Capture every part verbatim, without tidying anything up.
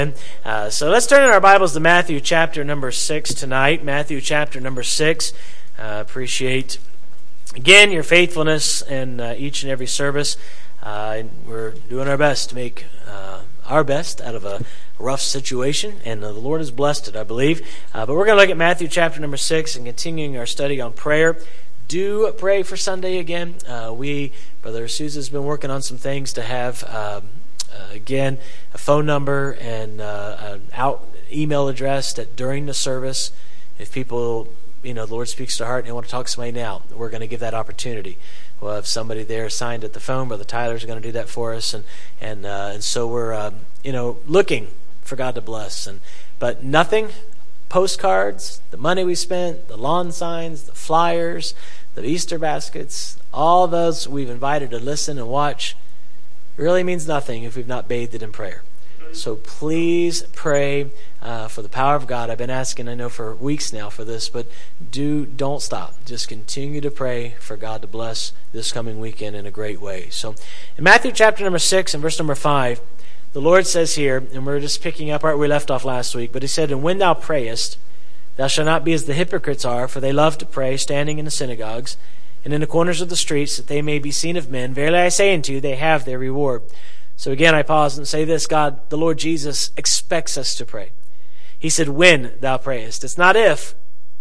Uh, so let's turn in our Bibles to Matthew chapter number six tonight. Matthew chapter number six. Uh, appreciate, again, your faithfulness in uh, each and every service. Uh, and we're doing our best to make uh, our best out of a rough situation, and uh, the Lord has blessed it, I believe. Uh, but we're going to look at Matthew chapter number six and continuing our study on prayer. Do pray for Sunday again. Uh, we, Brother Sousa's been working on some things to have... Um, Uh, again, a phone number and uh, an out email address that during the service, if people, you know, the Lord speaks to heart and they want to talk to somebody now, we're going to give that opportunity. We'll have somebody there assigned at the phone. Brother Tyler's going to do that for us, and and uh, and so we're uh, you know looking for God to bless. And but nothing, postcards, the money we spent, the lawn signs, the flyers, the Easter baskets, all those we've invited to listen and watch. Really means nothing if we've not bathed it in prayer. So please pray uh, for the power of God. I've been asking, I know, for weeks now for this, but do don't stop. Just continue to pray for God to bless this coming weekend in a great way. So in Matthew chapter number six and verse number five, the Lord says here, and we're just picking up where we left off last week, but he said, "And when thou prayest, thou shalt not be as the hypocrites are, for they love to pray, standing in the synagogues, and in the corners of the streets, that they may be seen of men. Verily I say unto you, they have their reward." So again, I pause and say this. God, the Lord Jesus, expects us to pray. He said, when thou prayest. It's not if.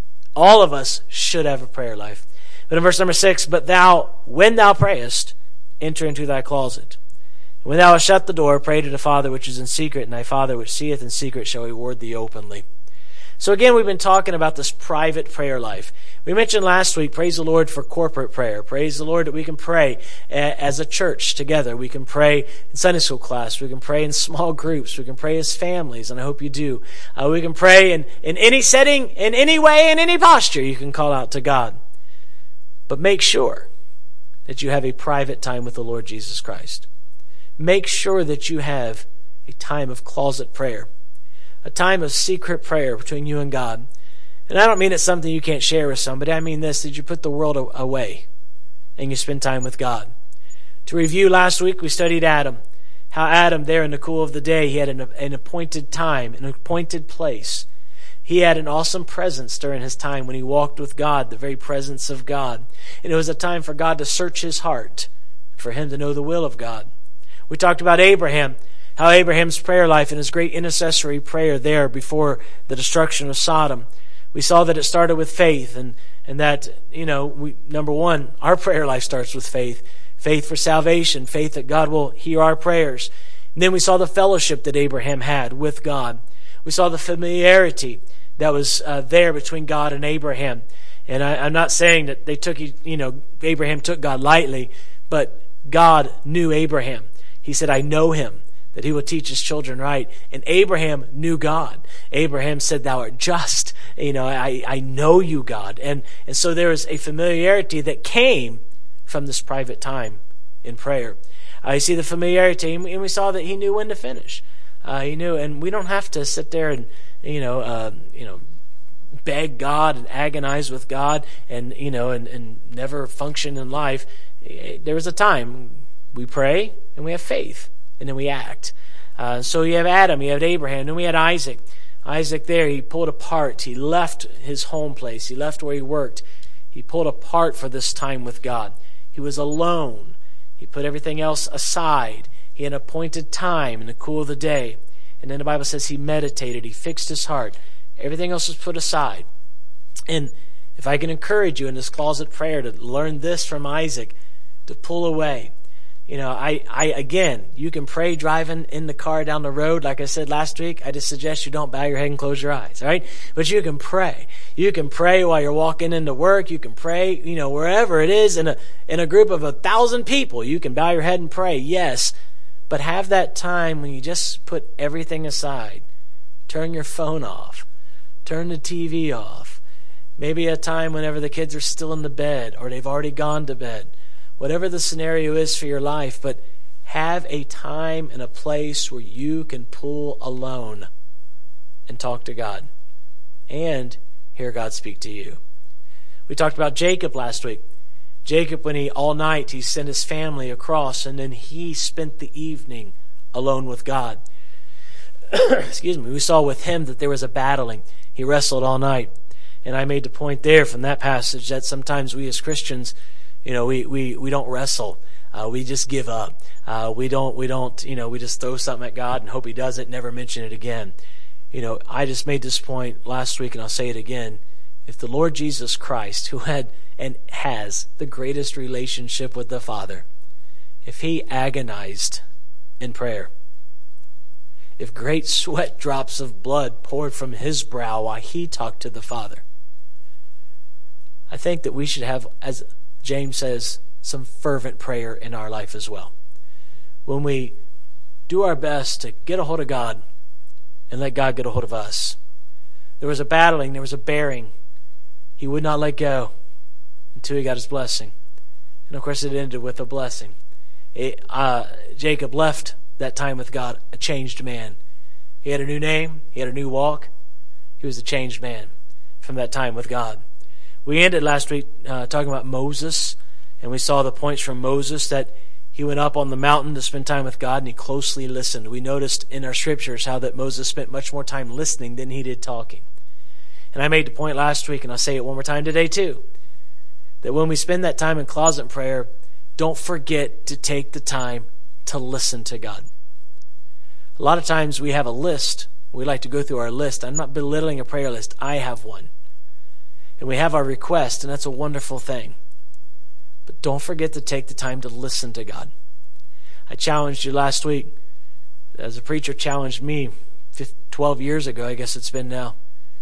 All of us should have a prayer life. But in verse number six, "But thou, when thou prayest, enter into thy closet. And when thou hast shut the door, pray to the Father which is in secret, and thy Father which seeth in secret shall reward thee openly." So again, we've been talking about this private prayer life. We mentioned last week, praise the Lord for corporate prayer. Praise the Lord that we can pray as a church together. We can pray in Sunday school class. We can pray in small groups. We can pray as families, and I hope you do. Uh, we can pray in, in any setting, in any way, in any posture. You can call out to God. But make sure that you have a private time with the Lord Jesus Christ. Make sure that you have a time of closet prayer. A time of secret prayer between you and God. And I don't mean it's something you can't share with somebody. I mean this, that you put the world away and you spend time with God. To review, last week we studied Adam. How Adam there in the cool of the day, he had an, an appointed time, an appointed place. He had an awesome presence during his time when he walked with God, the very presence of God. And it was a time for God to search his heart, for him to know the will of God. We talked about Abraham. How Abraham's prayer life and his great intercessory prayer there before the destruction of Sodom. We saw that it started with faith, and, and that, you know, we, number one, our prayer life starts with faith. Faith for salvation, faith that God will hear our prayers. And then we saw the fellowship that Abraham had with God. We saw the familiarity that was uh, there between God and Abraham. And I, I'm not saying that they took, you know, Abraham took God lightly, but God knew Abraham. He said, "I know him, that he will teach his children right." And Abraham knew God. Abraham said, "Thou art just." You know, I, I know you, God. And, and so there is a familiarity that came from this private time in prayer. I uh, see the familiarity, and we saw that he knew when to finish. Uh, he knew, and we don't have to sit there and, you know, uh, you know, beg God and agonize with God and, you know, and, and never function in life. There is a time we pray and we have faith. And then we act. Uh, so you have Adam, you have Abraham, then we had Isaac. Isaac there, he pulled apart. He left his home place. He left where he worked. He pulled apart for this time with God. He was alone. He put everything else aside. He had an appointed time in the cool of the day. And then the Bible says he meditated. He fixed his heart. Everything else was put aside. And if I can encourage you in this closet prayer to learn this from Isaac, to pull away. You know, I, I, again, you can pray driving in the car down the road. Like I said last week, I just suggest you don't bow your head and close your eyes, all right? But you can pray. You can pray while you're walking into work. You can pray, you know, wherever it is in a, in a group of a thousand people. You can bow your head and pray, yes. But have that time when you just put everything aside. Turn your phone off. Turn the T V off. Maybe a time whenever the kids are still in the bed or they've already gone to bed. Whatever the scenario is for your life, but have a time and a place where you can pull alone and talk to God and hear God speak to you. We talked about Jacob last week. Jacob, when he all night, he sent his family across, and then he spent the evening alone with God. excuse me, we saw with him that there was a battling. He wrestled all night. And I made the point there from that passage that sometimes we as Christians, you know, we, we, we don't wrestle. Uh, we just give up. Uh, we don't, we don't, you know, we just throw something at God and hope he does it, never mention it again. You know, I just made this point last week and I'll say it again. If the Lord Jesus Christ, who had and has the greatest relationship with the Father, if he agonized in prayer, if great sweat drops of blood poured from his brow while he talked to the Father, I think that we should have, as James says, some fervent prayer in our life as well. When we do our best to get a hold of God and let God get a hold of us. There was a battling, there was a bearing. He would not let go until he got his blessing. And of course it ended with a blessing. It, uh, Jacob left that time with God a changed man. He had a new name, he had a new walk. He was a changed man from that time with God. We ended last week uh, talking about Moses, and we saw the points from Moses that he went up on the mountain to spend time with God, and he closely listened. We noticed in our scriptures how that Moses spent much more time listening than he did talking. And I made the point last week, and I'll say it one more time today too, that when we spend that time in closet prayer, don't forget to take the time to listen to God. A lot of times we have a list. We like to go through our list. I'm not belittling a prayer list. I have one. And we have our request, and that's a wonderful thing. But don't forget to take the time to listen to God. I challenged you last week, as a preacher challenged me twelve years ago, I guess it's been now.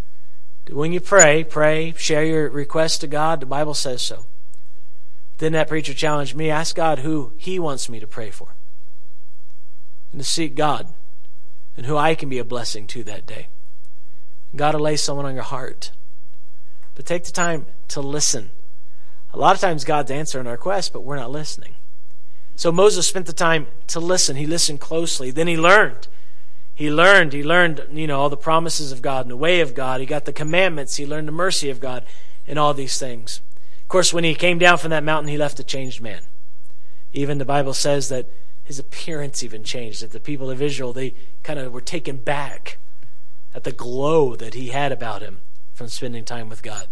When you pray, pray, share your request to God. The Bible says so. Then that preacher challenged me, ask God who he wants me to pray for. And to seek God and who I can be a blessing to that day. God will lay someone on your heart. But take the time to listen. A lot of times God's answering our requests, but we're not listening. So Moses spent the time to listen. He listened closely. Then he learned. He learned. He learned, you know, all the promises of God and the way of God. He got the commandments. He learned the mercy of God and all these things. Of course, when he came down from that mountain, he left a changed man. Even the Bible says that his appearance even changed. That the people of Israel, they kind of were taken back at the glow that he had about him from spending time with God.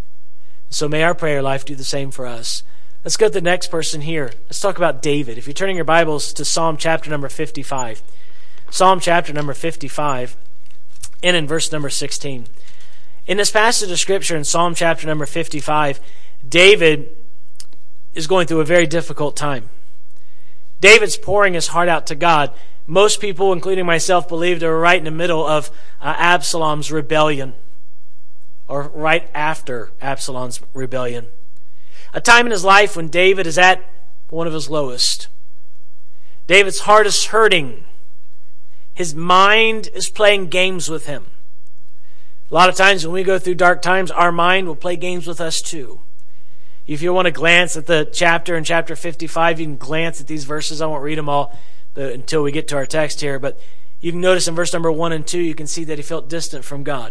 So may our prayer life do the same for us. Let's go to the next person here. Let's talk about David. If you're turning your Bibles to Psalm chapter number fifty-five. Psalm chapter number fifty-five, and in verse number sixteen. In this passage of Scripture in Psalm chapter number fifty-five, David is going through a very difficult time. David's pouring his heart out to God. Most people, including myself, believe they were right in the middle of uh, Absalom's rebellion, or right after Absalom's rebellion. A time in his life when David is at one of his lowest. David's heart is hurting. His mind is playing games with him. A lot of times when we go through dark times, our mind will play games with us too. If you want to glance at the chapter in chapter fifty-five, you can glance at these verses. I won't read them all until we get to our text here, but you can notice in verse number one and two, you can see that he felt distant from God.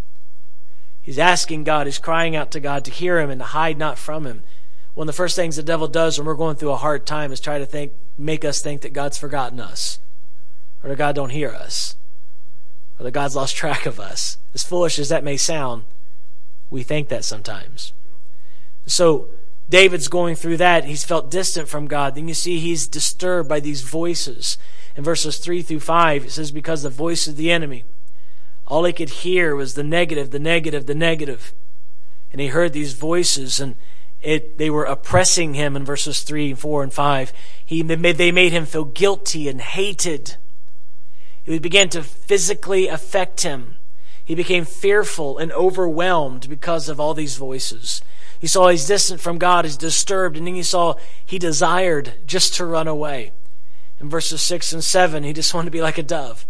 He's asking God, he's crying out to God to hear him and to hide not from him. One of the first things the devil does when we're going through a hard time is try to think, make us think that God's forgotten us, or that God don't hear us, or that God's lost track of us. As foolish as that may sound, we think that sometimes. So David's going through that. He's felt distant from God. Then you see he's disturbed by these voices. In verses three through five, it says, because the voice of the enemy, all he could hear was the negative, the negative, the negative. And he heard these voices, and it, they were oppressing him in verses three, four, and five. He, they made him feel guilty and hated. It began to physically affect him. He became fearful and overwhelmed because of all these voices. He saw he's distant from God, he's disturbed, and then he saw he desired just to run away. In verses six and seven, he just wanted to be like a dove.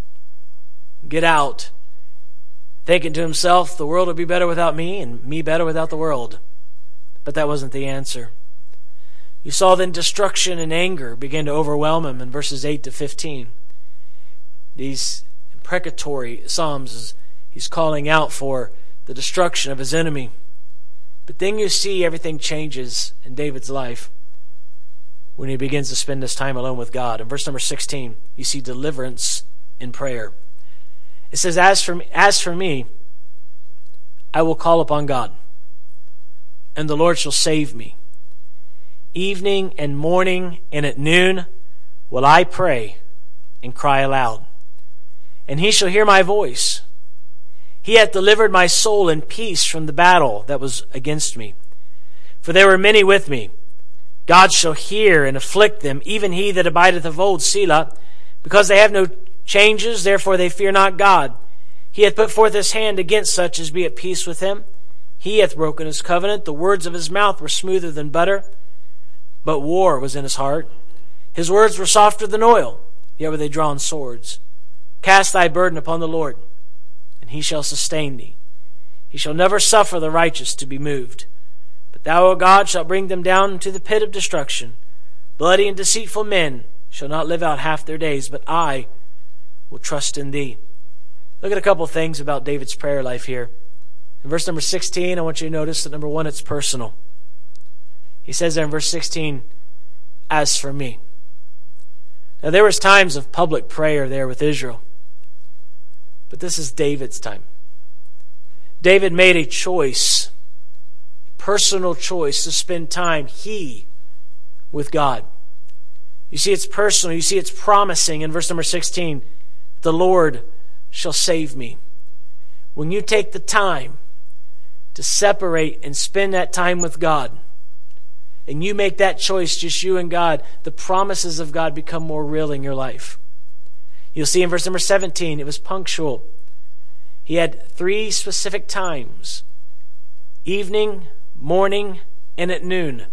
Get out. Thinking to himself, the world would be better without me, and me better without the world. But that wasn't the answer. You saw then destruction and anger begin to overwhelm him in verses eight to fifteen. These imprecatory psalms, he's calling out for the destruction of his enemy. But then you see everything changes in David's life when he begins to spend this time alone with God. In verse number sixteen, you see deliverance in prayer. It says, as for me, as for me, I will call upon God, and the Lord shall save me. Evening and morning and at noon will I pray and cry aloud, and he shall hear my voice. He hath delivered my soul in peace from the battle that was against me. For there were many with me. God shall hear and afflict them, even he that abideth of old, Selah. Because they have no changes, therefore they fear not God. He hath put forth his hand against such as be at peace with him. He hath broken his covenant. The words of his mouth were smoother than butter, but war was in his heart. His words were softer than oil, yet were they drawn swords. Cast thy burden upon the Lord, and he shall sustain thee. He shall never suffer the righteous to be moved. But thou, O God, shalt bring them down into the pit of destruction. Bloody and deceitful men shall not live out half their days, but I will trust in thee. Look at a couple things about David's prayer life here. In verse number sixteen, I want you to notice that number one, it's personal. He says there in verse sixteen, as for me. Now there was times of public prayer there with Israel, but this is David's time. David made a choice, personal choice, to spend time, he, with God. You see, it's personal. You see, it's promising in verse number sixteen, the Lord shall save me. When you take the time to separate and spend that time with God, and you make that choice, just you and God, the promises of God become more real in your life. You'll see in verse number seventeen, it was punctual. He had three specific times: evening, morning, and at noon.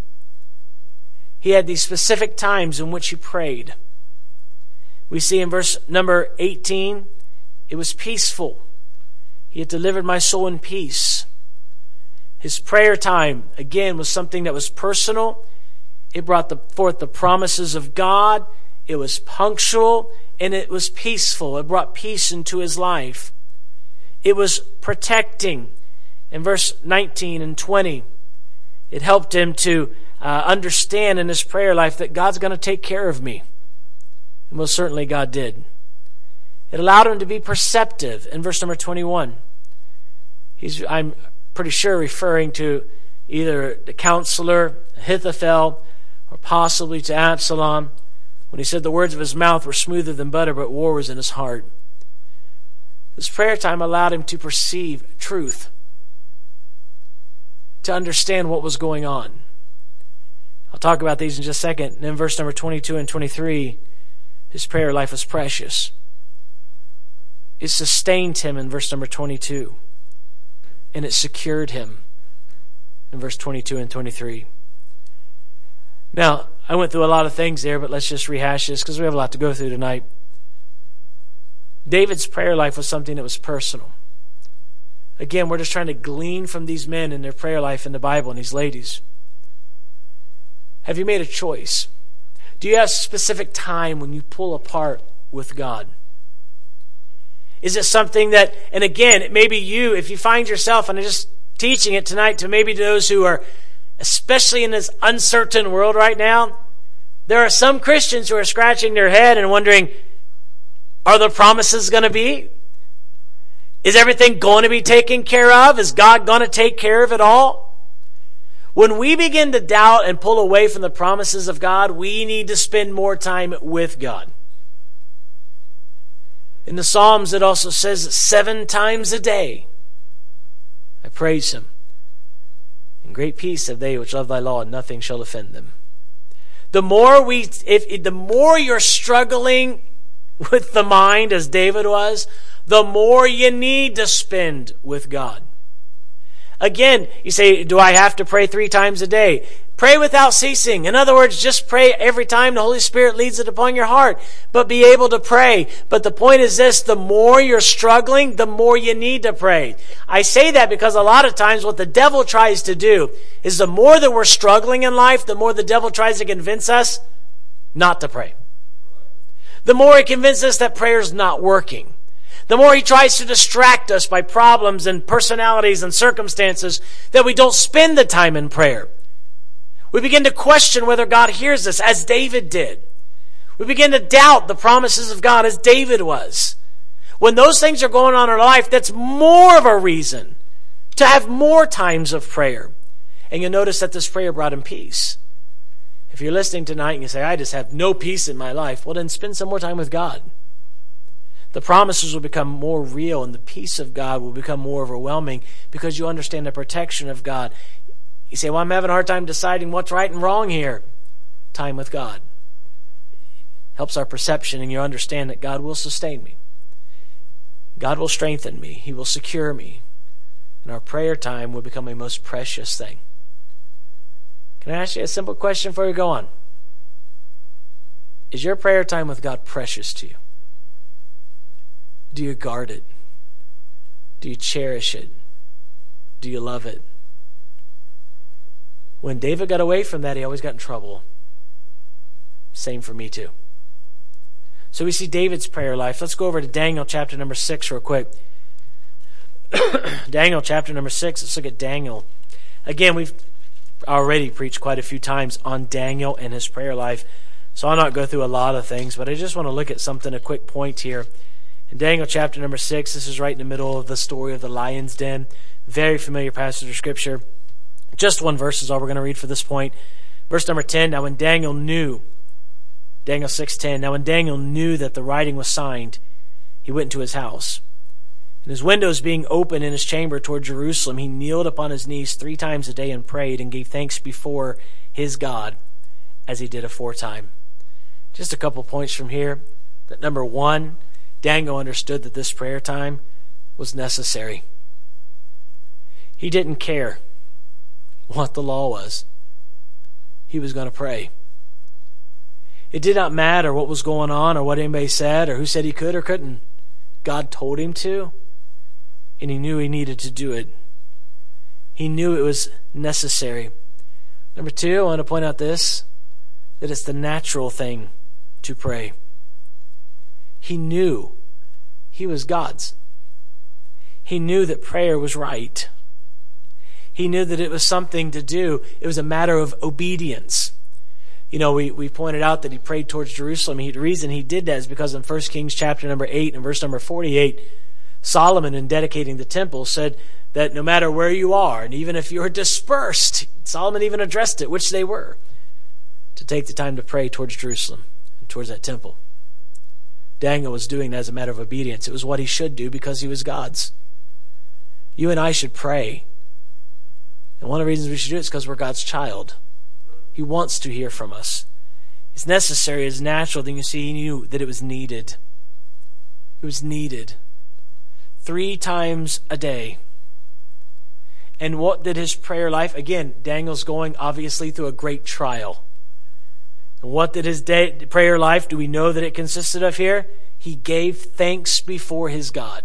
He had these specific times in which he prayed. We see in verse number eighteen, it was peaceful. He had delivered my soul in peace. His prayer time, again, was something that was personal. It brought the, forth the promises of God. It was punctual, and it was peaceful. It brought peace into his life. It was protecting. In verse nineteen and twenty, it helped him to uh, understand in his prayer life that God's going to take care of me. And most certainly God did. It allowed him to be perceptive in verse number twenty-one. He's, I'm pretty sure, referring to either the counselor, Ahithophel, or possibly to Absalom, when he said the words of his mouth were smoother than butter, but war was in his heart. This prayer time allowed him to perceive truth, to understand what was going on. I'll talk about these in just a second. And in verse number twenty-two and twenty-three, his prayer life was precious. It sustained him in verse number twenty-two. And it secured him in verse twenty-two and twenty-three. Now, I went through a lot of things there, but let's just rehash this because we have a lot to go through tonight. David's prayer life was something that was personal. Again, we're just trying to glean from these men in their prayer life in the Bible and these ladies. Have you made a choice? Do you have a specific time when you pull apart with God? Is it something that, and again, it may be you, if you find yourself, and I'm just teaching it tonight to maybe those who are, especially in this uncertain world right now, there are some Christians who are scratching their head and wondering, are the promises going to be? Is everything going to be taken care of? Is God going to take care of it all? When we begin to doubt and pull away from the promises of God, we need to spend more time with God. In the Psalms, it also says that seven times a day I praise him. In great peace have they which love thy law, and nothing shall offend them. The more we, if the more you're struggling with the mind, as David was, the more you need to spend with God. Again, you say, do I have to pray three times a day? Pray without ceasing. In other words, just pray every time the Holy Spirit leads it upon your heart. But be able to pray. But the point is this, the more you're struggling, the more you need to pray. I say that because a lot of times what the devil tries to do is the more that we're struggling in life, the more the devil tries to convince us not to pray. The more he convinces us that prayer's not working. The more he tries to distract us by problems and personalities and circumstances that we don't spend the time in prayer. We begin to question whether God hears us, as David did. We begin to doubt the promises of God, as David was. When those things are going on in our life, that's more of a reason to have more times of prayer. And you'll notice that this prayer brought him peace. If you're listening tonight and you say, I just have no peace in my life, well then spend some more time with God. The promises will become more real and the peace of God will become more overwhelming because you understand the protection of God. You say, well, I'm having a hard time deciding what's right and wrong here. Time with God helps our perception, and you understand that God will sustain me. God will strengthen me. He will secure me. And our prayer time will become a most precious thing. Can I ask you a simple question before we go on? Is your prayer time with God precious to you? Do you guard it? Do you cherish it? Do you love it? When David got away from that, he always got in trouble. Same for me too. So we see David's prayer life. Let's go over to Daniel chapter number six real quick. Daniel chapter number six. Let's look at Daniel. Again, we've already preached quite a few times on Daniel and his prayer life. So I'll not go through a lot of things, but I just want to look at something, a quick point here. In Daniel chapter number six, this is right in the middle of the story of the lion's den. Very familiar passage of Scripture. Just one verse is all we're going to read for this point. Verse number ten, now when Daniel knew, Daniel six ten, now when Daniel knew that the writing was signed, he went into his house. And his windows being open in his chamber toward Jerusalem, he kneeled upon his knees three times a day and prayed and gave thanks before his God as he did aforetime. Just a couple points from here. That number one, Daniel understood that this prayer time was necessary. He didn't care what the law was. He was going to pray. It did not matter what was going on or what anybody said or who said he could or couldn't. God told him to, and he knew he needed to do it. He knew it was necessary. Number two, I want to point out this, that it's the natural thing to pray. He knew he was God's. He knew that prayer was right. He knew that it was something to do. It was a matter of obedience. You know, we, we pointed out that he prayed towards Jerusalem. He, the reason he did that is because in First Kings chapter number eight and verse number forty-eight, Solomon, in dedicating the temple, said that no matter where you are, and even if you're dispersed, Solomon even addressed it, which they were, to take the time to pray towards Jerusalem and towards that temple. Daniel was doing that as a matter of obedience. It was what he should do because he was God's. You and I should pray. And one of the reasons we should do it is because we're God's child. He wants to hear from us. It's necessary, it's natural. Then you see, he knew that it was needed. It was needed. Three times a day. And what did his prayer life? Again, Daniel's going obviously through a great trial. And what did his day, prayer life, do we know that it consisted of here? He gave thanks before his God.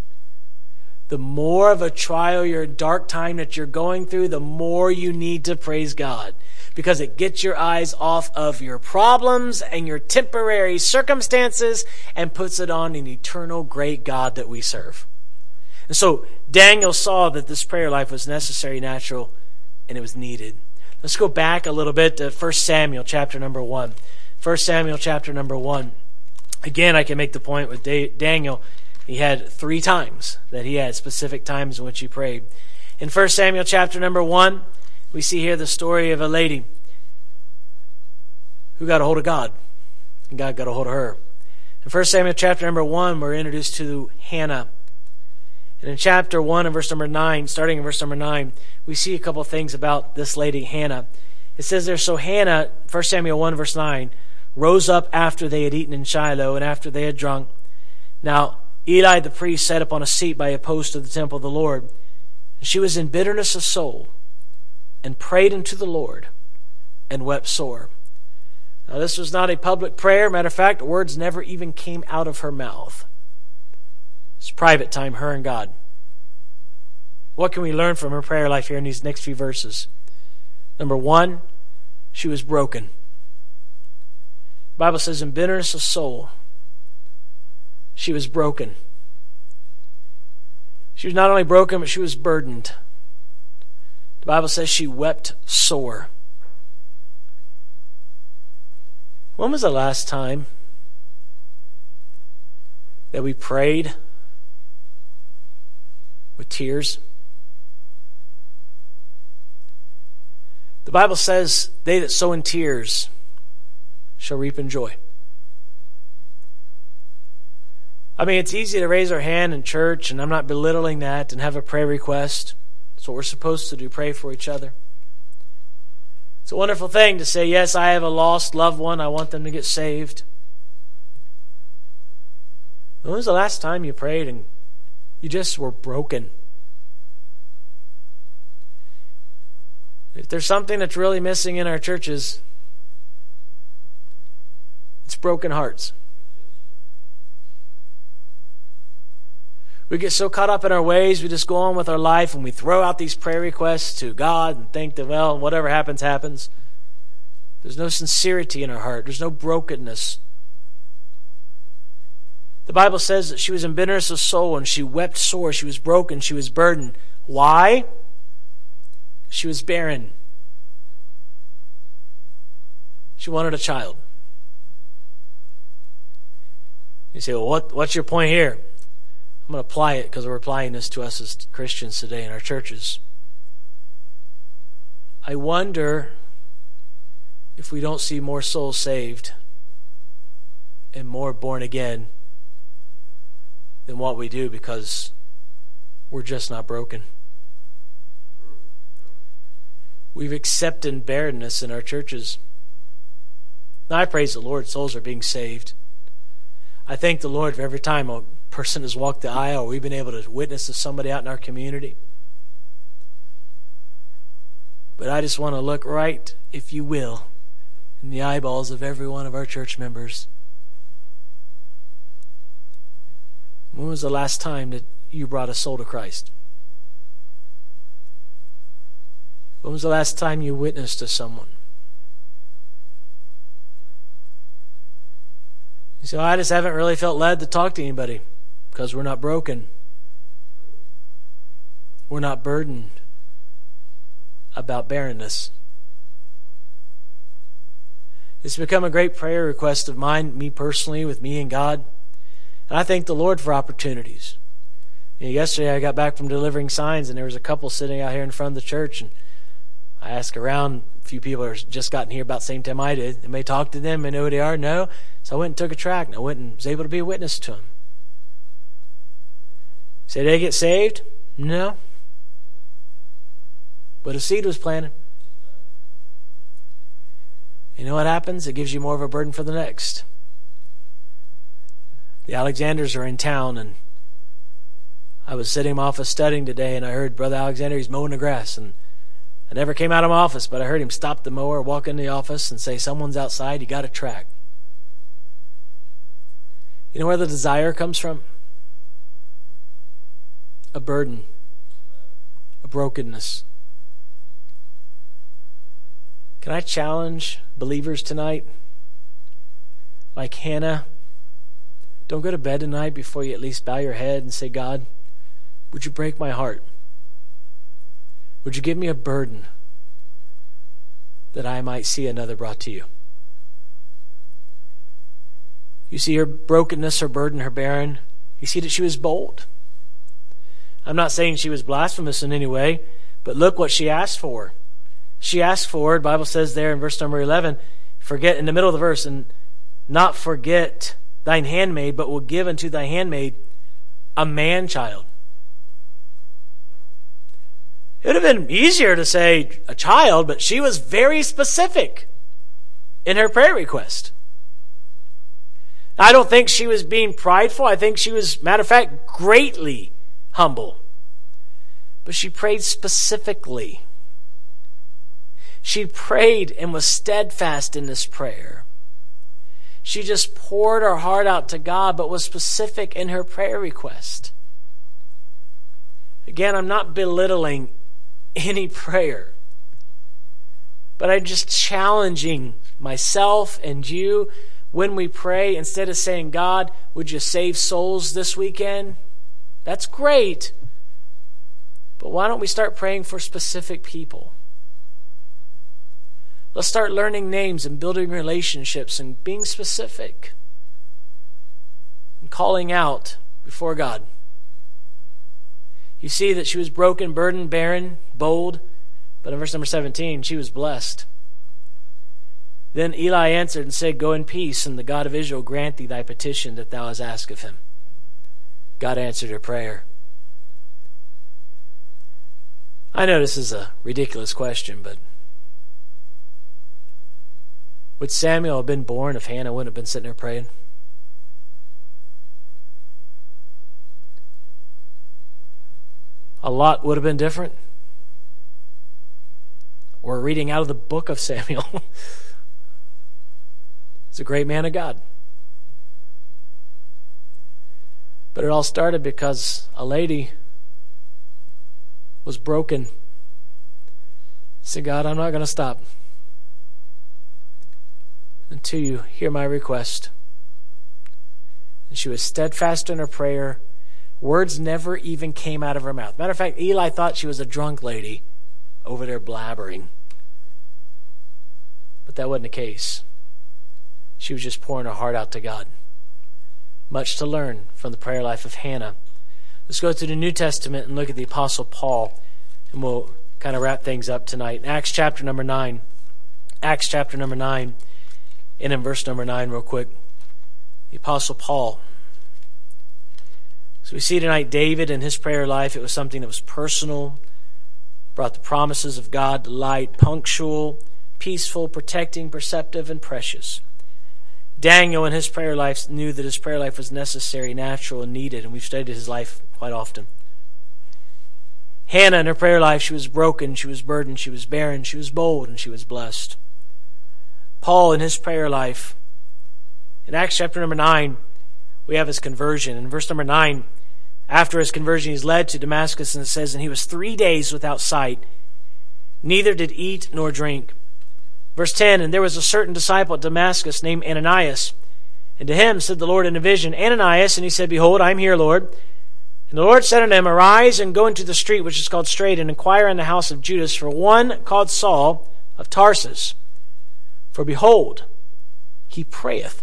The more of a trial, your dark time that you're going through, the more you need to praise God. Because it gets your eyes off of your problems and your temporary circumstances and puts it on an eternal great God that we serve. And so Daniel saw that this prayer life was necessary, natural, and it was needed. Let's go back a little bit to First Samuel chapter number one. First Samuel chapter number one. Again, I can make the point with Daniel. He had three times that he had specific times in which he prayed. In First Samuel chapter number one, we see here the story of a lady who got a hold of God, and God got a hold of her. In First Samuel chapter number one, we're introduced to Hannah. And in chapter one and verse number nine, starting in verse number nine, we see a couple of things about this lady, Hannah. It says there, so Hannah, First Samuel one verse nine, rose up after they had eaten in Shiloh and after they had drunk. Now Eli the priest sat upon a seat by a post of the temple of the Lord. And she was in bitterness of soul and prayed unto the Lord and wept sore. Now this was not a public prayer. Matter of fact, words never even came out of her mouth. It's private time, her and God. What can we learn from her prayer life here in these next few verses? Number one, she was broken. The Bible says in bitterness of soul, she was broken. She was not only broken, but she was burdened. The Bible says she wept sore. When was the last time that we prayed with tears? The Bible says, they that sow in tears shall reap in joy. I mean, it's easy to raise our hand in church, and I'm not belittling that, and have a prayer request. That's what we're supposed to do, pray for each other. It's a wonderful thing to say, yes, I have a lost loved one, I want them to get saved. When was the last time you prayed and you just were broken? If there's something that's really missing in our churches, it's broken hearts. We get so caught up in our ways, we just go on with our life and we throw out these prayer requests to God and think that, well, whatever happens, happens. There's no sincerity in our heart. There's no brokenness. The Bible says that she was in bitterness of soul and she wept sore. She was broken. She was burdened. Why? She was barren. She wanted a child. You say, well, what, what's your point here? I'm going to apply it because we're applying this to us as Christians today in our churches. I wonder if we don't see more souls saved and more born again than what we do because we're just not broken. We've accepted barrenness in our churches. Now, I praise the Lord, souls are being saved. I thank the Lord for every time a person has walked the aisle or we've been able to witness to somebody out in our community. But I just want to look right, if you will, in the eyeballs of every one of our church members. When was the last time that you brought a soul to Christ? When was the last time you witnessed to someone? You say, well, I just haven't really felt led to talk to anybody because we're not broken. We're not burdened about barrenness. It's become a great prayer request of mine, me personally, with me and God. And I thank the Lord for opportunities. You know, yesterday I got back from delivering signs and there was a couple sitting out here in front of the church, and I asked around, a few people have just gotten here about the same time I did. They may talk to them, they know who they are. No. So I went and took a tract and I went and was able to be a witness to them. Say, did they get saved? No. But a seed was planted. You know what happens? It gives you more of a burden for the next. The Alexanders are in town, and I was sitting in my office studying today, and I heard Brother Alexander, he's mowing the grass, and I never came out of my office, but I heard him stop the mower, walk in the office, and say, someone's outside, you got a tract. You know where the desire comes from? A burden, a brokenness. Can I challenge believers tonight? Like Hannah, don't go to bed tonight before you at least bow your head and say, God, would you break my heart? Would you give me a burden that I might see another brought to you? You see her brokenness, her burden, her barren. You see that she was bold. I'm not saying she was blasphemous in any way, but look what she asked for. She asked for, the Bible says there in verse number eleven, forget, in the middle of the verse, and not forget thine handmaid, but will give unto thy handmaid a man-child. It would have been easier to say a child, but she was very specific in her prayer request. I don't think she was being prideful. I think she was, matter of fact, greatly humble. But she prayed specifically. She prayed and was steadfast in this prayer. She just poured her heart out to God, but was specific in her prayer request. Again, I'm not belittling any prayer, but I'm just challenging myself and you when we pray, instead of saying, God, would you save souls this weekend? That's great. But why don't we start praying for specific people? Let's start learning names and building relationships and being specific. and calling out before God. You see that she was broken, burdened, barren, bold, but in verse number seventeen, she was blessed. Then Eli answered and said, Go in peace, and the God of Israel grant thee thy petition that thou hast asked of him. God answered her prayer. I know this is a ridiculous question, but would Samuel have been born if Hannah wouldn't have been sitting there praying? A lot would have been different. We're reading out of the book of Samuel. He's a great man of God. But it all started because a lady was broken. Said, God, I'm not going to stop until you hear my request. And she was steadfast in her prayer. Words never even came out of her mouth. Matter of fact, Eli thought she was a drunk lady over there blabbering. But that wasn't the case. She was just pouring her heart out to God. Much to learn from the prayer life of Hannah. Let's go to the New Testament and look at the Apostle Paul, and we'll kind of wrap things up tonight. Acts chapter number nine. Acts chapter number nine. And in verse number nine, real quick. The Apostle Paul. So we see tonight David and his prayer life. It was something that was personal, brought the promises of God to light, punctual, peaceful, protecting, perceptive, and precious. Daniel in his prayer life knew that his prayer life was necessary, natural, and needed, and we've studied his life quite often. Hannah in her prayer life, she was broken, she was burdened, she was barren, she was bold, and she was blessed. Paul in his prayer life, in Acts chapter number nine, we have his conversion. In verse number nine, after his conversion, he's led to Damascus, and it says, and he was three days without sight, neither did eat nor drink. Verse ten, and there was a certain disciple at Damascus named Ananias. And to him said the Lord in a vision, Ananias, and he said, Behold, I am here, Lord. And the Lord said unto him, Arise and go into the street which is called Straight, and inquire in the house of Judas for one called Saul of Tarsus. For behold, he prayeth.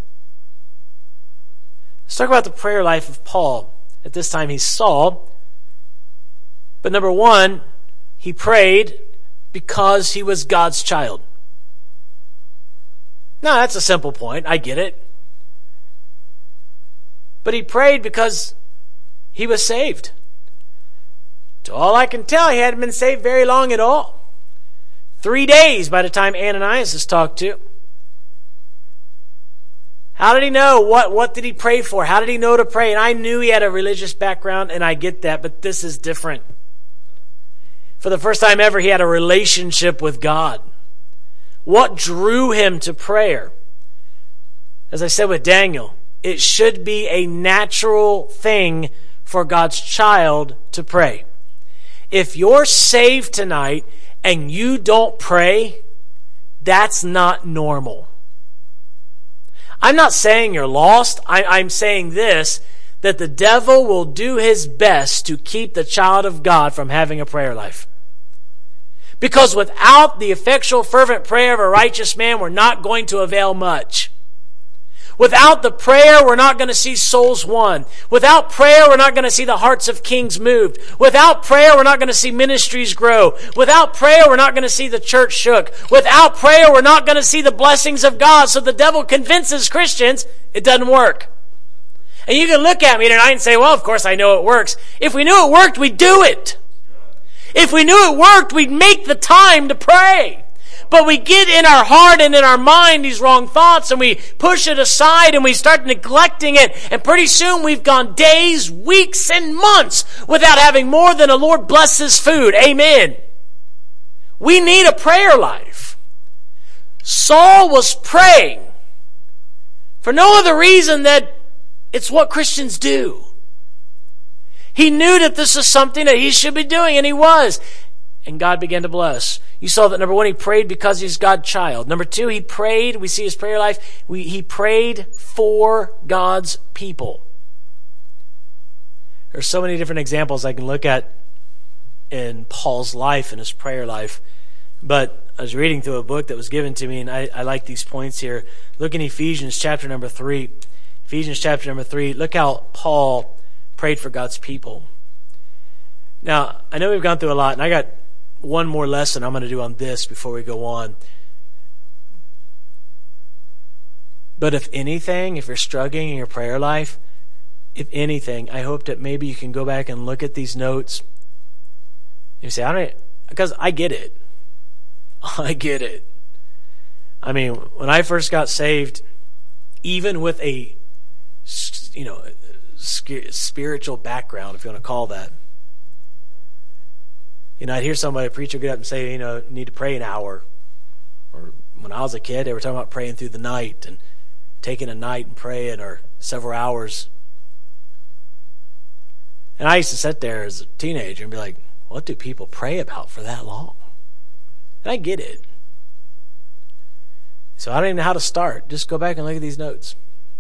Let's talk about the prayer life of Paul. At this time he's Saul. But number one, he prayed because he was God's child. Now, that's a simple point. I get it. But he prayed because he was saved. To all I can tell, he hadn't been saved very long at all. Three days by the time Ananias is talked to. How did he know? What, what did he pray for? How did he know to pray? And I knew he had a religious background, and I get that, but this is different. For the first time ever, he had a relationship with God. What drew him to prayer? As I said with Daniel, it should be a natural thing for God's child to pray. If you're saved tonight and you don't pray, that's not normal. I'm not saying you're lost. I, I'm saying this, that the devil will do his best to keep the child of God from having a prayer life. Because without the effectual, fervent prayer of a righteous man, we're not going to avail much. Without the prayer, we're not going to see souls won. Without prayer, we're not going to see the hearts of kings moved. Without prayer, we're not going to see ministries grow. Without prayer, we're not going to see the church shook. Without prayer, we're not going to see the blessings of God. So the devil convinces Christians it doesn't work. And you can look at me tonight and say, well, of course I know it works. If we knew it worked, we'd do it. If we knew it worked, we'd make the time to pray. But we get in our heart and in our mind these wrong thoughts, and we push it aside and we start neglecting it. And pretty soon we've gone days, weeks, and months without having more than a Lord bless his food. Amen. We need a prayer life. Saul was praying for no other reason that it's what Christians do. He knew that this is something that he should be doing, and he was. And God began to bless. You saw that number one, he prayed because he's God's child. Number two, he prayed. We see his prayer life. We, he prayed for God's people. There's so many different examples I can look at in Paul's life and his prayer life. But I was reading through a book that was given to me, and I, I like these points here. Look in Ephesians chapter number three. Ephesians chapter number three, look how Paul prayed for God's people. Now, I know we've gone through a lot, and I got one more lesson I'm going to do on this before we go on. But if anything, if you're struggling in your prayer life, if anything, I hope that maybe you can go back and look at these notes. You say, I don't, because I get it. I get it. I mean, when I first got saved, even with a, you know, spiritual background, if you want to call that, you know, I'd hear somebody, a preacher, get up and say, you know, you need to pray an hour. Or when I was a kid, they were talking about praying through the night and taking a night and praying, or several hours. And I used to sit there as a teenager and be like, what do people pray about for that long? And I get it. So I don't even know how to start. Just go back and look at these notes.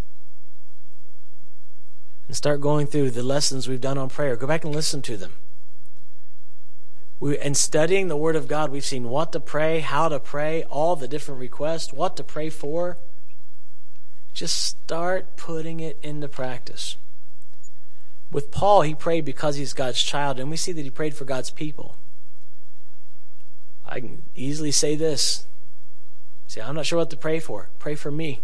And start going through the lessons we've done on prayer. Go back and listen to them. We, in studying the Word of God, we've seen what to pray, how to pray, all the different requests, what to pray for. Just start putting it into practice. With Paul, he prayed because he's God's child, and we see that he prayed for God's people. I can easily say this. See, I'm not sure what to pray for. Pray for me.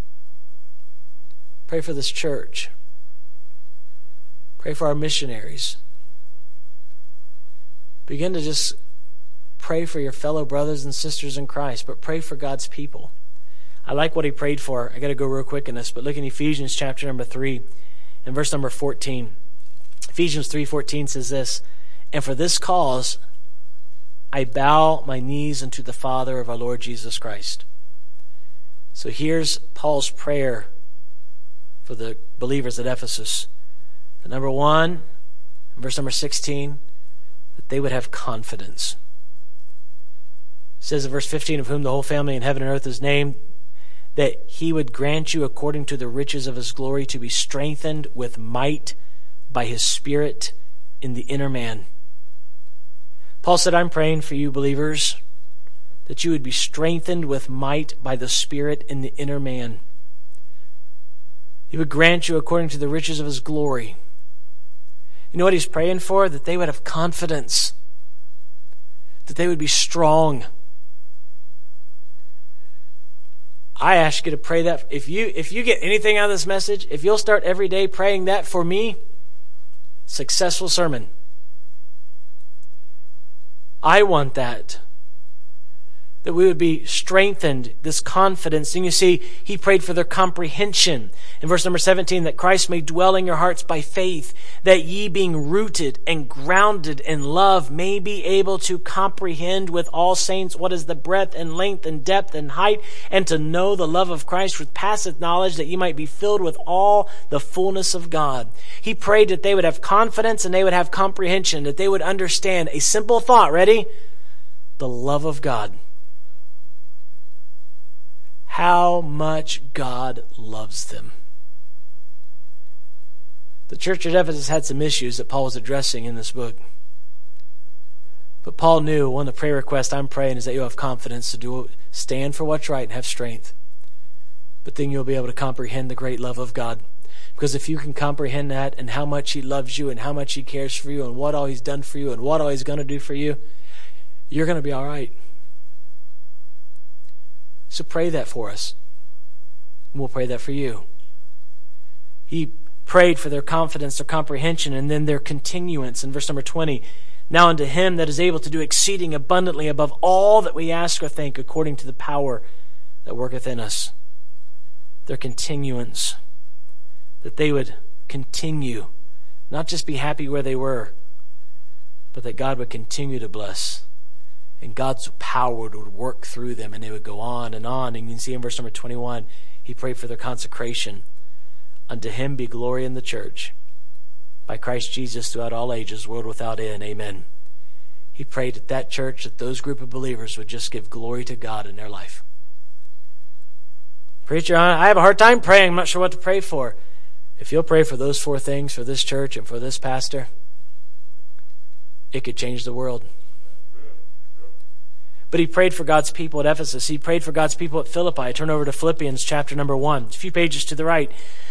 Pray for this church. Pray for our missionaries. Begin to just pray for your fellow brothers and sisters in Christ, but pray for God's people. I like what he prayed for. I got to go real quick in this, but look in Ephesians chapter number three and verse number fourteen. Ephesians three fourteen says this, and for this cause I bow my knees unto the Father of our Lord Jesus Christ. So here's Paul's prayer for the believers at Ephesus. The number one, verse number sixteen, that they would have confidence. It says in verse fifteen, of whom the whole family in heaven and earth is named, that he would grant you according to the riches of his glory to be strengthened with might by his Spirit in the inner man. Paul said, I'm praying for you believers that you would be strengthened with might by the Spirit in the inner man. He would grant you according to the riches of his glory. You know what he's praying for? That they would have confidence. That they would be strong. I ask you to pray that. If you if you get anything out of this message, if you'll start every day praying that for me, successful sermon. I want that. That we would be strengthened, this confidence. And you see, he prayed for their comprehension. In verse number seventeen, that Christ may dwell in your hearts by faith, that ye being rooted and grounded in love may be able to comprehend with all saints what is the breadth and length and depth and height, and to know the love of Christ which passeth knowledge, that ye might be filled with all the fullness of God. He prayed that they would have confidence and they would have comprehension, that they would understand a simple thought. Ready? The love of God. How much God loves them. The church at Ephesus had some issues that Paul was addressing in this book. But Paul knew one of the prayer requests I'm praying is that you'll have confidence to do stand for what's right and have strength. But then you'll be able to comprehend the great love of God. Because if you can comprehend that and how much he loves you and how much he cares for you and what all he's done for you and what all he's going to do for you, you're going to be all right. So pray that for us. And we'll pray that for you. He prayed for their confidence, their comprehension, and then their continuance in verse number twenty. Now unto him that is able to do exceeding abundantly above all that we ask or think, according to the power that worketh in us. Their continuance. That they would continue. Not just be happy where they were, but that God would continue to bless. And God's power would work through them, and they would go on and on. And you can see in verse number twenty-one, he prayed for their consecration. Unto him be glory in the church, by Christ Jesus throughout all ages, world without end. Amen. He prayed that that church, that those group of believers would just give glory to God in their life. Preacher, I have a hard time praying. I'm not sure what to pray for. If you'll pray for those four things for this church and for this pastor, it could change the world. But he prayed for God's people at Ephesus. He prayed for God's people at Philippi. Turn over to Philippians chapter number one. A few pages to the right.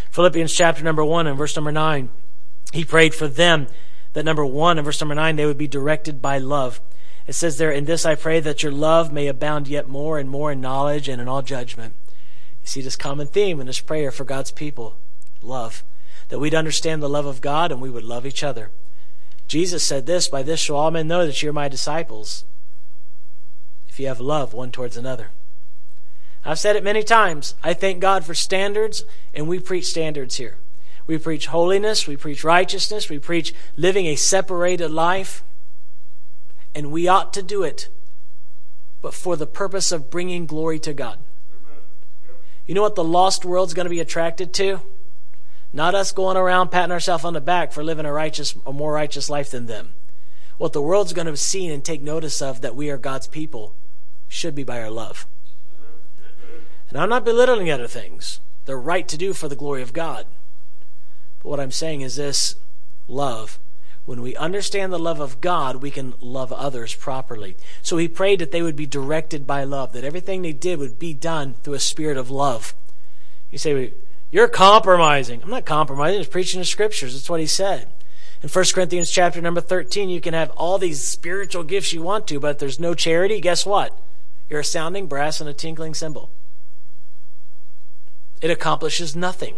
Philippians chapter number one and verse number nine, he prayed for them that number one and verse number nine, they would be directed by love. It says there, in this I pray that your love may abound yet more and more in knowledge and in all judgment. You see this common theme in this prayer for God's people, love. That we'd understand the love of God and we would love each other. Jesus said this, by this shall all men know that you're my disciples, if you have love one towards another. I've said it many times. I thank God for standards, and we preach standards here. We preach holiness, we preach righteousness, we preach living a separated life, and we ought to do it, but for the purpose of bringing glory to God. You know what the lost world's going to be attracted to? Not us going around patting ourselves on the back for living a righteous, a more righteous life than them. What the world's going to see and take notice of that we are God's people should be by our love. And I'm not belittling other things. They're right to do for the glory of God. But what I'm saying is this, love. When we understand the love of God, we can love others properly. So he prayed that they would be directed by love, that everything they did would be done through a spirit of love. You say, you're compromising. I'm not compromising. I'm just preaching the scriptures. That's what he said. In First Corinthians chapter number thirteen, you can have all these spiritual gifts you want to, but if there's no charity, guess what? You're a sounding brass and a tinkling cymbal. It accomplishes nothing.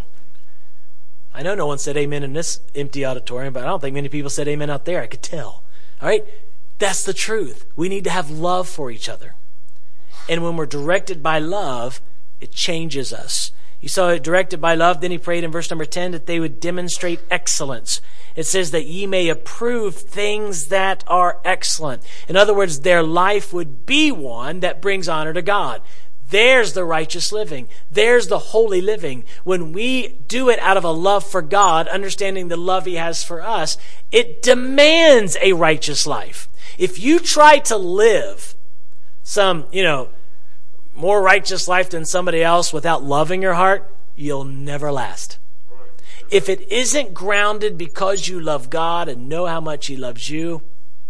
I know no one said amen in this empty auditorium, but I don't think many people said amen out there. I could tell. All right? That's the truth. We need to have love for each other. And when we're directed by love, it changes us. You saw it directed by love. Then he prayed in verse number ten that they would demonstrate excellence. It says that ye may approve things that are excellent. In other words, their life would be one that brings honor to God. There's the righteous living. There's the holy living. When we do it out of a love for God, understanding the love he has for us, it demands a righteous life. If you try to live some, you know, more righteous life than somebody else without loving your heart, you'll never last. If it isn't grounded because you love God and know how much he loves you,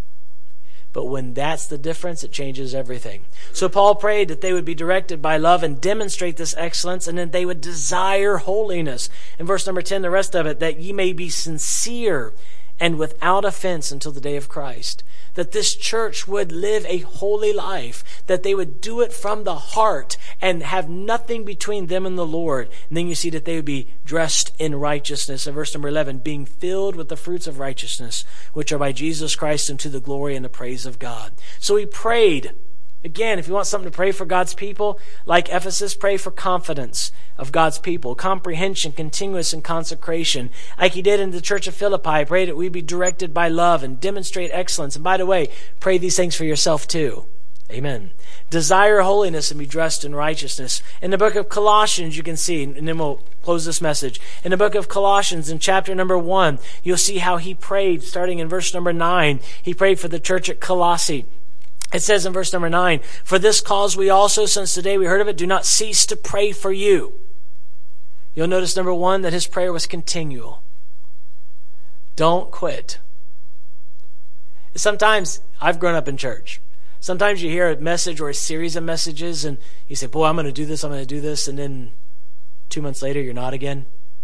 but when that's the difference, it changes everything. So Paul prayed that they would be directed by love and demonstrate this excellence, and then they would desire holiness. In verse number ten, the rest of it, that ye may be sincere and without offense until the day of Christ. That this church would live a holy life, that they would do it from the heart and have nothing between them and the Lord. And then you see that they would be dressed in righteousness. In verse number eleven, being filled with the fruits of righteousness, which are by Jesus Christ unto the glory and the praise of God. So he prayed. Again, if you want something to pray for God's people, like Ephesus, pray for confidence of God's people, comprehension, continuous, and consecration. Like he did in the church of Philippi, pray that we be directed by love and demonstrate excellence. And by the way, pray these things for yourself too. Amen. Desire holiness and be dressed in righteousness. In the book of Colossians, you can see, and then we'll close this message. In the book of Colossians, in chapter number one, you'll see how he prayed, starting in verse number nine. He prayed for the church at Colossae. It says in verse number nine, for this cause we also, since the day we heard of it, do not cease to pray for you. You'll notice, number one, that his prayer was continual. Don't quit. Sometimes, I've grown up in church. Sometimes you hear a message or a series of messages and you say, boy, I'm going to do this, I'm going to do this, and then two months later, you're not again.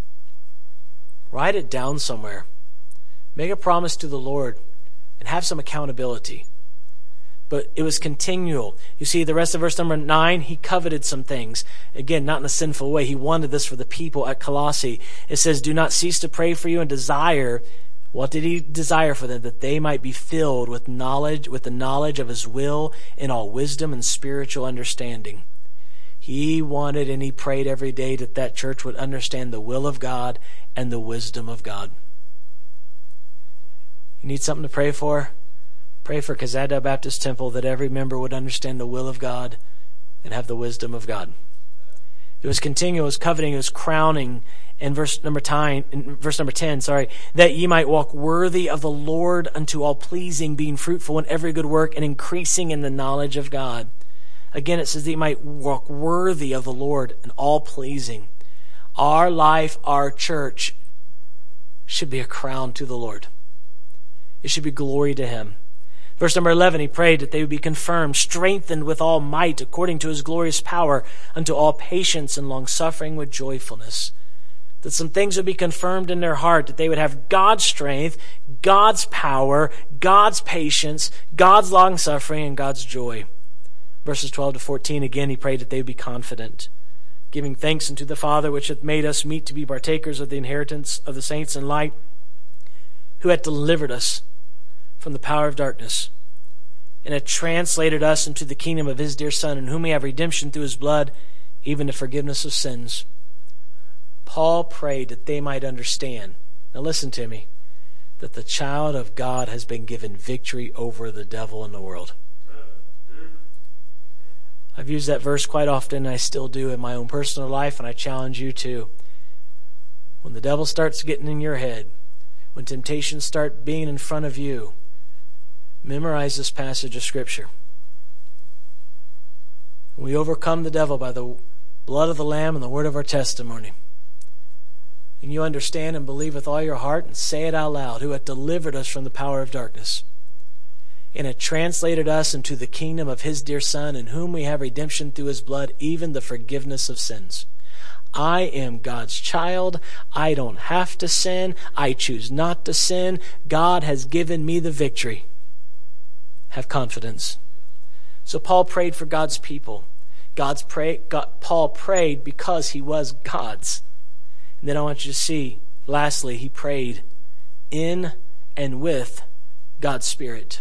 Write it down somewhere. Make a promise to the Lord and have some accountability. But it was continual. You see, the rest of verse number nine, he coveted some things. Again, not in a sinful way. He wanted this for the people at Colossae. It says, do not cease to pray for you and desire. What did he desire for them? That they might be filled with knowledge, with the knowledge of his will in all wisdom and spiritual understanding. He wanted and he prayed every day that that church would understand the will of God and the wisdom of God. You need something to pray for? Pray for Kazada Baptist Temple that every member would understand the will of God and have the wisdom of God. It was continual, it was coveting, it was crowning. In verse number ten, in verse number ten, sorry, that ye might walk worthy of the Lord unto all pleasing, being fruitful in every good work and increasing in the knowledge of God. Again, it says that you might walk worthy of the Lord and all pleasing. Our life, our church, should be a crown to the Lord. It should be glory to him. Verse number eleven, he prayed that they would be confirmed, strengthened with all might, according to his glorious power, unto all patience and long-suffering with joyfulness. that some things would be confirmed in their heart, that they would have God's strength, God's power, God's patience, God's long-suffering, and God's joy. Verses twelve to fourteen, again, he prayed that they would be confident, giving thanks unto the Father, which hath made us meet to be partakers of the inheritance of the saints in light, who hath delivered us from the power of darkness, and hath translated us into the kingdom of his dear Son, in whom we have redemption through his blood, even the forgiveness of sins. Paul prayed that they might understand, now listen to me, that the child of God has been given victory over the devil in the world. I've used that verse quite often, and I still do in my own personal life, and I challenge you to. When the devil starts getting in your head, when temptations start being in front of you, memorize this passage of Scripture. We overcome the devil by the blood of the Lamb and the word of our testimony. And you understand and believe with all your heart and say it out loud, who hath delivered us from the power of darkness, and hath translated us into the kingdom of his dear Son, in whom we have redemption through his blood, even the forgiveness of sins. I am God's child. I don't have to sin. I choose not to sin. God has given me the victory. Have confidence. So Paul prayed for God's people. God's pray, God, Paul prayed because he was God's. And then I want you to see, lastly, he prayed in and with God's Spirit.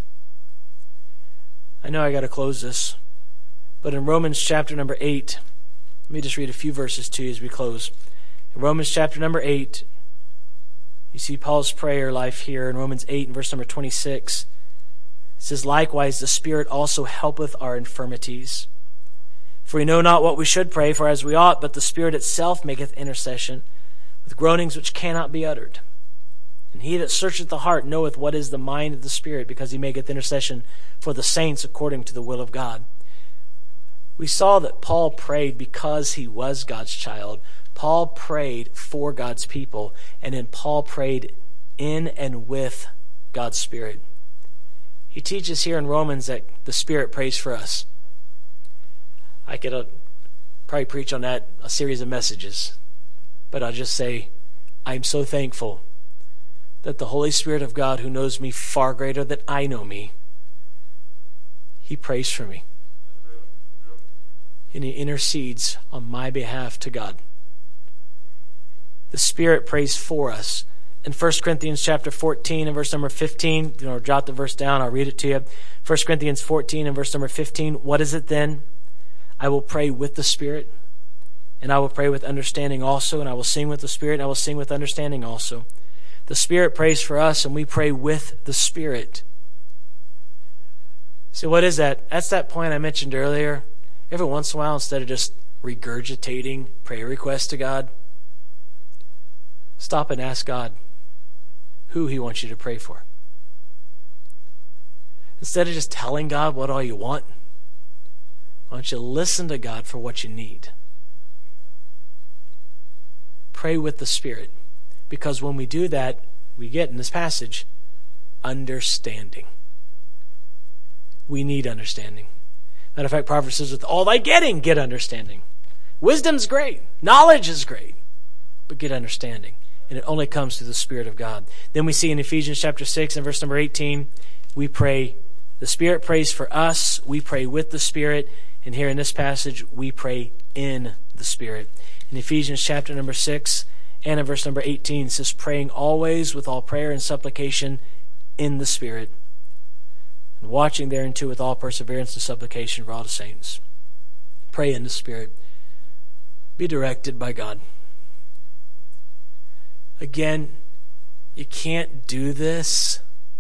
I know I got to close this, but in Romans chapter number eight, let me just read a few verses to you as we close. In Romans chapter number eight, you see Paul's prayer life here in Romans eight and verse number twenty-six. It says, likewise, the Spirit also helpeth our infirmities. For we know not what we should pray for as we ought, but the Spirit itself maketh intercession with groanings which cannot be uttered. And he that searcheth the heart knoweth what is the mind of the Spirit, because he maketh intercession for the saints according to the will of God. We saw that Paul prayed because he was God's child. Paul prayed for God's people, and then Paul prayed in and with God's Spirit. He teaches here in Romans that the Spirit prays for us. I could uh, probably preach on that a series of messages, but I'll just say I'm so thankful that the Holy Spirit of God, who knows me far greater than I know me, he prays for me. And he intercedes on my behalf to God. The Spirit prays for us. In First Corinthians chapter fourteen and verse number fifteen, you know, jot the verse down, I'll read it to you. First Corinthians fourteen and verse number fifteen, what is it then? I will pray with the Spirit, and I will pray with understanding also, and I will sing with the Spirit, and I will sing with understanding also. The Spirit prays for us, and we pray with the Spirit. So what is that? That's that point I mentioned earlier. Every once in a while, instead of just regurgitating prayer requests to God, stop and ask God who he wants you to pray for. Instead of just telling God what all you want, why don't you listen to God for what you need? Pray with the Spirit. Because when we do that, we get in this passage understanding. We need understanding. Matter of fact, Proverbs says, with all thy getting, get understanding. Wisdom's great. Knowledge is great. But get understanding. And it only comes through the Spirit of God. Then we see in Ephesians chapter six and verse number eighteen, we pray, the Spirit prays for us, we pray with the Spirit, and here in this passage, we pray in the Spirit. In Ephesians chapter number six and in verse number eighteen, it says, praying always with all prayer and supplication in the Spirit, and watching thereunto with all perseverance and supplication for all the saints. Pray in the Spirit. Be directed by God. Again, you can't do this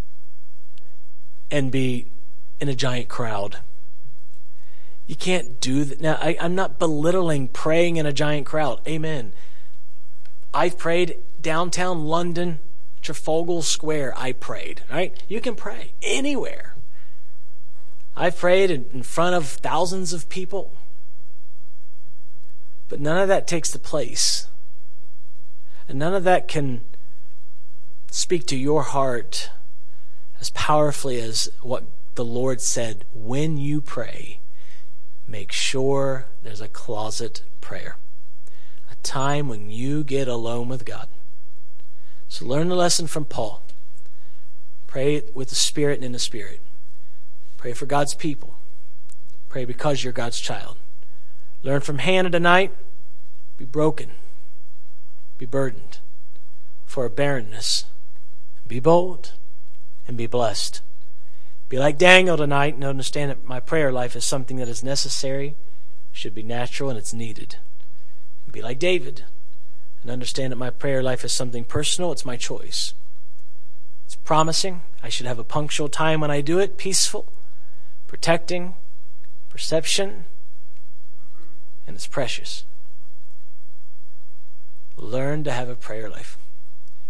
and be in a giant crowd. You can't do that. Now, I, I'm not belittling praying in a giant crowd. Amen. I've prayed downtown London, Trafalgar Square. I prayed, right? You can pray anywhere. I've prayed in, in front of thousands of people. But none of that takes the place. And none of that can speak to your heart as powerfully as what the Lord said. When you pray, make sure there's a closet prayer, a time when you get alone with God. So learn the lesson from Paul. Pray with the Spirit and in the Spirit. Pray for God's people. Pray because you're God's child. Learn from Hannah tonight. Be broken. Be burdened for a barrenness. Be bold and be blessed. Be like Daniel tonight and understand that my prayer life is something that is necessary, should be natural, and it's needed. And be like David and understand that my prayer life is something personal, it's my choice. It's promising. I should have a punctual time when I do it, peaceful, protecting, perception, and it's precious. Learn to have a prayer life.